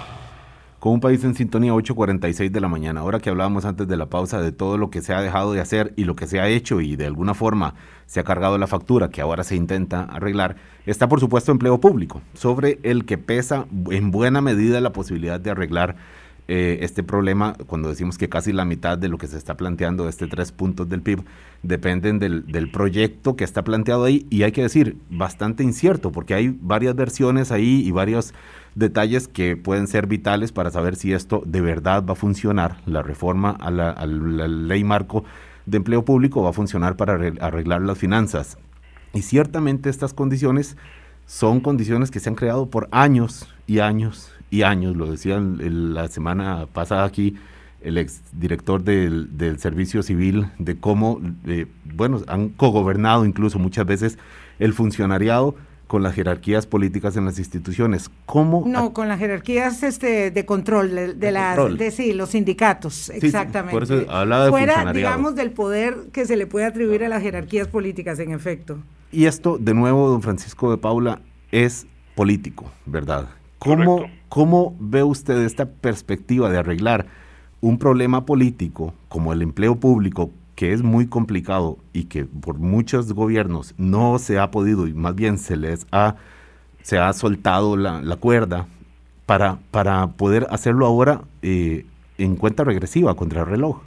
Con un país en sintonía, ocho cuarenta y seis de la mañana. Ahora que hablábamos antes de la pausa de todo lo que se ha dejado de hacer y lo que se ha hecho y de alguna forma se ha cargado la factura que ahora se intenta arreglar, está por supuesto empleo público, sobre el que pesa en buena medida la posibilidad de arreglar eh, este problema, cuando decimos que casi la mitad de lo que se está planteando, de este tres puntos del P I B, dependen del, del proyecto que está planteado ahí, y hay que decir, bastante incierto, porque hay varias versiones ahí y varios detalles que pueden ser vitales para saber si esto de verdad va a funcionar, la reforma a la, a la ley marco de empleo público va a funcionar para arreglar las finanzas. Y ciertamente estas condiciones son condiciones que se han creado por años y años y años, lo decía el, el, la semana pasada aquí el exdirector del, del Servicio Civil, de cómo, eh, bueno, han cogobernado incluso muchas veces el funcionariado con las jerarquías políticas en las instituciones. ¿Cómo? No, a... con las jerarquías este, de control, de, de, de las, control. de sí, los sindicatos, sí, exactamente. Sí, por eso hablaba de Fuera, funcionariado. digamos, del poder que se le puede atribuir a las jerarquías políticas, en efecto. Y esto, de nuevo, don Francisco de Paula, es político, ¿verdad? ¿Cómo, ¿Cómo ve usted esta perspectiva de arreglar un problema político como el empleo público, que es muy complicado y que por muchos gobiernos no se ha podido, y más bien se les ha, se ha soltado la, la cuerda para, para poder hacerlo ahora eh, en cuenta regresiva, contra el reloj?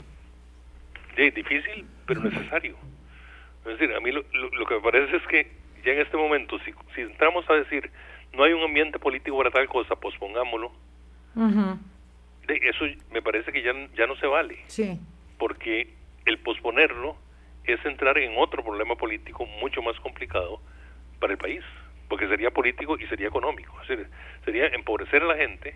Sí, difícil, pero necesario. Es decir, a mí lo, lo, lo que me parece es que ya en este momento, si, si entramos a decir, no hay un ambiente político para tal cosa, pospongámoslo, uh-huh. de eso me parece que ya, ya no se vale. Sí. Porque el posponerlo es entrar en otro problema político mucho más complicado para el país, porque sería político y sería económico. Es decir, sería empobrecer a la gente,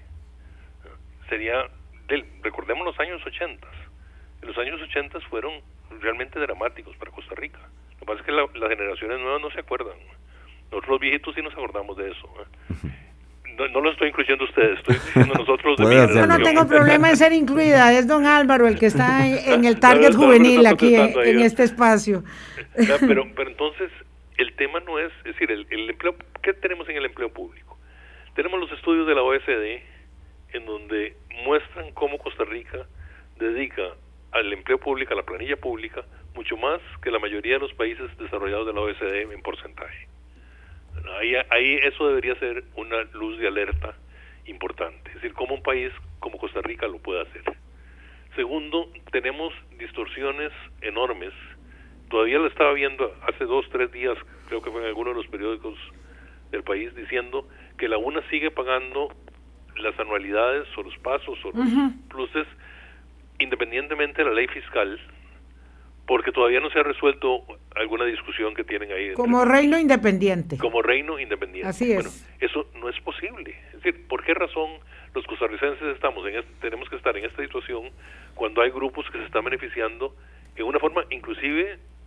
sería, del, recordemos los años ochenta. Los años ochenta fueron realmente dramáticos para Costa Rica. Lo que pasa es que la, las generaciones nuevas no se acuerdan. Nosotros los viejitos sí nos acordamos de eso. ¿eh? No, no lo estoy incluyendo a ustedes, estoy diciendo nosotros de mi generación. No, no tengo problema en ser incluida, es don Álvaro el que está en, en el target no, no, juvenil no aquí en, en este espacio. Pero, pero entonces el tema no es, es decir, el, el empleo, ¿qué tenemos en el empleo público? Tenemos los estudios de la O E C D en donde muestran cómo Costa Rica dedica al empleo público, a la planilla pública, mucho más que la mayoría de los países desarrollados de la O E C D en porcentaje. Ahí, ahí eso debería ser una luz de alerta importante, es decir, cómo un país como Costa Rica lo puede hacer. Segundo, tenemos distorsiones enormes. Todavía lo estaba viendo hace dos, tres días, creo que fue en alguno de los periódicos del país, diciendo que la UNA sigue pagando las anualidades o los pasos o los uh-huh. pluses independientemente de la ley fiscal, porque todavía no se ha resuelto alguna discusión que tienen ahí. Como entre, reino independiente. Como reino independiente. Así es. Bueno, eso no es posible. Es decir, ¿por qué razón los costarricenses estamos en este, tenemos que estar en esta situación cuando hay grupos que se están beneficiando en una forma inclusive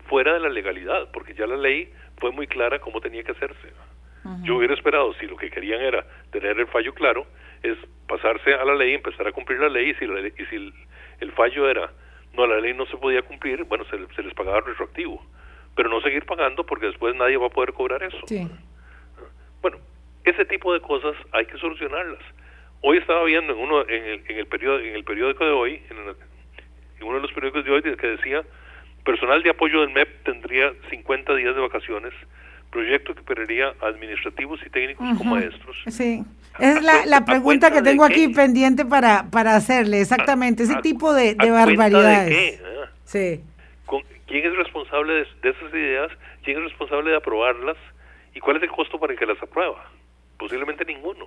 fuera de la legalidad, porque ya la ley fue muy clara cómo tenía que hacerse. Uh-huh. Yo hubiera esperado, si lo que querían era tener el fallo claro, es pasarse a la ley, empezar a cumplir la ley, y si, la, y si el, el fallo era, no, la ley no se podía cumplir, bueno, se, se les pagaba retroactivo, pero no seguir pagando porque después nadie va a poder cobrar eso. Sí. Bueno, ese tipo de cosas hay que solucionarlas. Hoy estaba viendo en uno en el, en el periodo en el periódico de hoy, en, el, en uno de los periódicos de hoy, que decía: personal de apoyo del M E P tendría cincuenta días de vacaciones, proyecto que perdería administrativos y técnicos uh-huh. con maestros. Sí, esa es la, la pregunta que tengo aquí pendiente para, para hacerle, exactamente, ese a, tipo de, de barbaridades. ¿De qué? Ah. Sí. ¿Con, ¿Quién es responsable de, de esas ideas? ¿Quién es responsable de aprobarlas? ¿Y cuál es el costo para el que las aprueba? Posiblemente ninguno.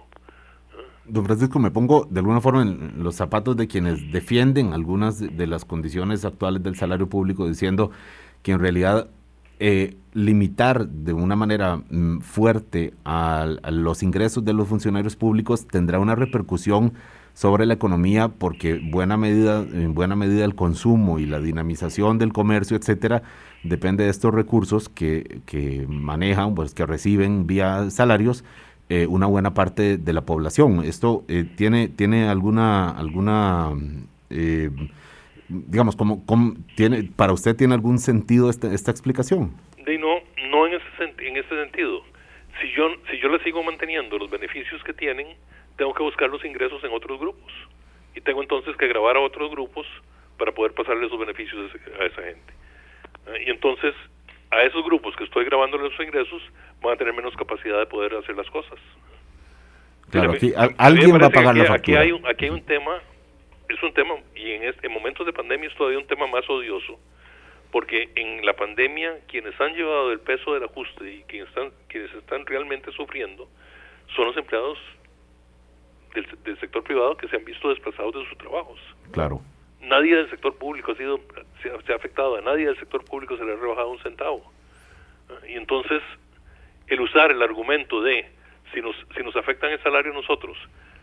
Don Francisco, me pongo de alguna forma en los zapatos de quienes defienden algunas de las condiciones actuales del salario público, diciendo que en realidad eh, limitar de una manera mm, fuerte a, a los ingresos de los funcionarios públicos tendrá una repercusión sobre la economía, porque buena medida, en buena medida el consumo y la dinamización del comercio, etcétera, depende de estos recursos que, que manejan, pues que reciben vía salarios, Eh, una buena parte de la población. Esto eh, tiene tiene alguna alguna eh, digamos como, como tiene para usted tiene algún sentido esta esta explicación. De no no en ese en ese sentido. Si yo si yo le sigo manteniendo los beneficios que tienen, tengo que buscar los ingresos en otros grupos y tengo entonces que gravar a otros grupos para poder pasarle esos beneficios a esa gente. Y entonces a esos grupos que estoy grabando los ingresos van a tener menos capacidad de poder hacer las cosas. Claro, aquí a, alguien va a pagar la factura. Aquí hay, un, aquí hay un tema, es un tema, y en, este, en momentos de pandemia es todavía un tema más odioso, porque en la pandemia quienes han llevado el peso del ajuste y quienes están, quienes están realmente sufriendo son los empleados del, del sector privado que se han visto desplazados de sus trabajos. Claro. Nadie del sector público ha sido se ha, se ha afectado, a nadie del sector público se le ha rebajado un centavo. Y entonces, el usar el argumento de si nos si nos afectan el salario a nosotros,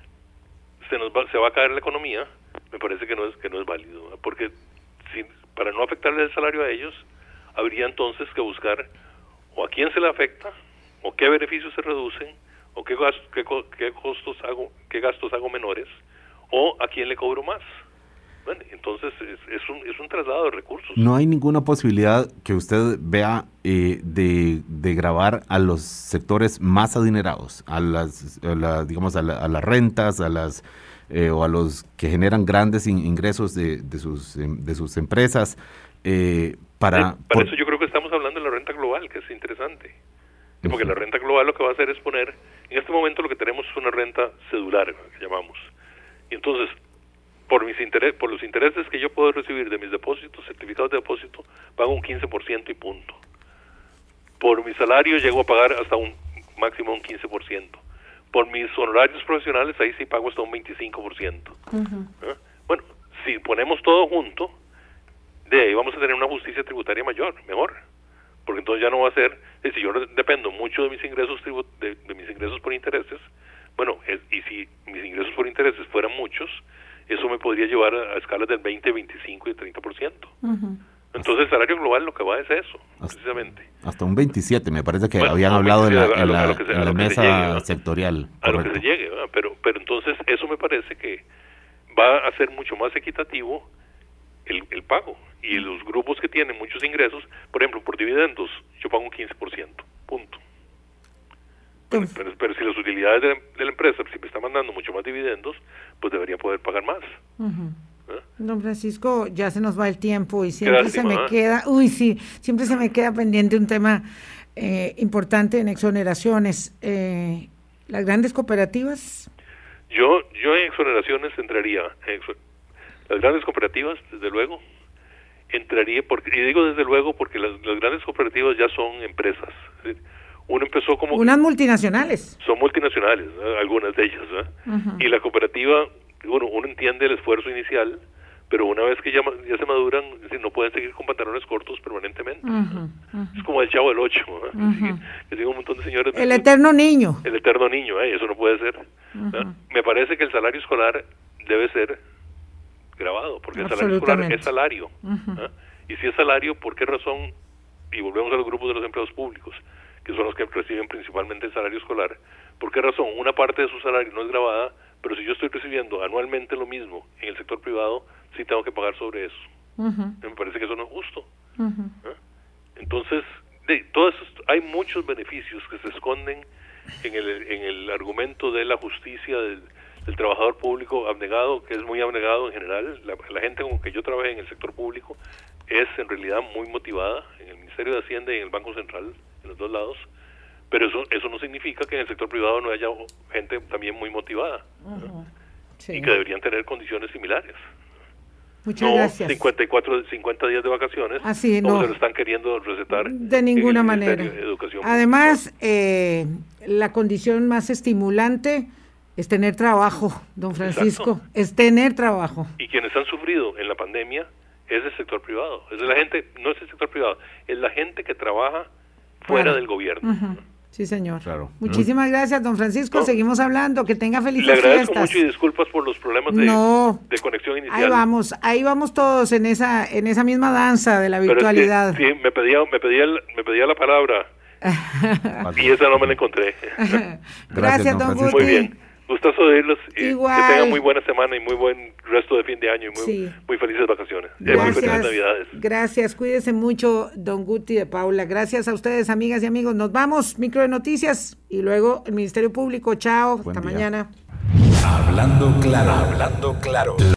se nos va, se va a caer la economía, me parece que no es que no es válido, ¿no? Porque si, para no afectarle el salario a ellos, habría entonces que buscar o a quién se le afecta, o qué beneficios se reducen, o qué gastos, qué, qué costos hago, qué gastos hago menores, o a quién le cobro más. Bueno, entonces es, es, un, es un traslado de recursos. ¿No hay ninguna posibilidad que usted vea eh, de, de gravar a los sectores más adinerados, a las, a la, digamos, a, la, a las rentas, a las eh, o a los que generan grandes in, ingresos de, de sus de sus empresas? Eh, para eh, para por... eso yo creo que estamos hablando de la renta global, que es interesante. Porque la renta global lo que va a hacer es poner, en este momento lo que tenemos es una renta cedular, que llamamos. Y entonces, por mis interes, por los intereses que yo puedo recibir de mis depósitos, certificados de depósito, pago un quince por ciento y punto. Por mi salario llego a pagar hasta un máximo un quince por ciento. Por mis honorarios profesionales, ahí sí pago hasta un veinticinco por ciento. Uh-huh. ¿Eh? Bueno, si ponemos todo junto, de ahí vamos a tener una justicia tributaria mayor, mejor. Porque entonces ya no va a ser, es decir, yo dependo mucho de mis ingresos tribu, de, de mis ingresos por intereses, bueno, es, y si mis ingresos por intereses fueran muchos, eso me podría llevar a, a escalas del veinte, veinticinco y treinta por ciento. Uh-huh. Entonces el salario global lo que va es eso, hasta, precisamente. Hasta un veintisiete, me parece que bueno, habían hablado en la, en la, lo, lo se, en la mesa llegue, sectorial. A correcto. Lo que se llegue, ¿verdad? pero pero entonces eso me parece que va a ser mucho más equitativo el, el pago. Y los grupos que tienen muchos ingresos, por ejemplo, por dividendos, yo pago un quince por ciento, punto. Pero, pero, pero si las utilidades de la, de la empresa, si me está mandando mucho más dividendos, pues debería poder pagar más. Uh-huh. ¿Eh? Don Francisco, ya se nos va el tiempo y siempre se me ¿eh? queda, uy sí, siempre se me queda pendiente un tema eh, importante en exoneraciones. Eh, ¿Las grandes cooperativas? Yo yo en exoneraciones entraría, en exo, las grandes cooperativas, desde luego, entraría, porque, y digo desde luego porque las, las grandes cooperativas ya son empresas. Uno empezó como... Unas multinacionales. Son multinacionales, ¿eh? Algunas de ellas. ¿eh? Uh-huh. Y la cooperativa, uno, uno entiende el esfuerzo inicial, pero una vez que ya, ya se maduran, es decir, no pueden seguir con pantalones cortos permanentemente. Uh-huh. Uh-huh. Es como el Chavo del Ocho. ¿eh? Uh-huh. Les digo un montón de señores... El eterno niño. El eterno niño, ¿eh? Eso no puede ser. Uh-huh. ¿eh? Me parece que el salario escolar debe ser grabado, porque el salario escolar es salario. Uh-huh. ¿eh? Y si es salario, ¿por qué razón y volvemos a los grupos de los empleados públicos, que son los que reciben principalmente el salario escolar. ¿Por qué razón? Una parte de su salario no es grabada, pero si yo estoy recibiendo anualmente lo mismo en el sector privado, sí tengo que pagar sobre eso. Uh-huh. Me parece que eso no es justo. Uh-huh. ¿Eh? Entonces, de, todo eso, hay muchos beneficios que se esconden en el, en el argumento de la justicia del, del trabajador público abnegado, que es muy abnegado en general. La, la gente con que yo trabajé en el sector público es en realidad muy motivada, en el Ministerio de Hacienda y en el Banco Central, en los dos lados, pero eso eso no significa que en el sector privado no haya gente también muy motivada, uh-huh. Sí. Y que deberían tener condiciones similares. Muchas no gracias. cincuenta y cuatro, cincuenta días de vacaciones, así, como no. se lo están queriendo recetar. De ninguna manera. De Educación Además, eh, la condición más estimulante es tener trabajo, don Francisco, exacto. Es tener trabajo. Y quienes han sufrido en la pandemia es el sector privado, es la gente, no es el sector privado, es la gente que trabaja fuera claro. del gobierno. Uh-huh. Sí, señor. Claro. Muchísimas ¿Mm? gracias, don Francisco. No. Seguimos hablando. Que tenga felices fiestas. Le agradezco fiestas. mucho y disculpas por los problemas de, no. de conexión inicial. Ahí vamos, ahí vamos todos en esa en esa misma danza de la virtualidad. Pero es que, sí, me pedía, me pedía, me pedía la palabra y esa no me la encontré. Gracias, Gracias, don Guti. Muy bien. Gustoso de oírlos y igual. Que tengan muy buena semana y muy buen resto de fin de año y muy, sí. muy felices vacaciones. Gracias. Muy felices Navidades. Gracias, cuídense mucho, don Guti de Paula. Gracias a ustedes, amigas y amigos. Nos vamos, micro de noticias y luego el Ministerio Público. Chao, buen hasta día. mañana. Hablando claro, hablando claro.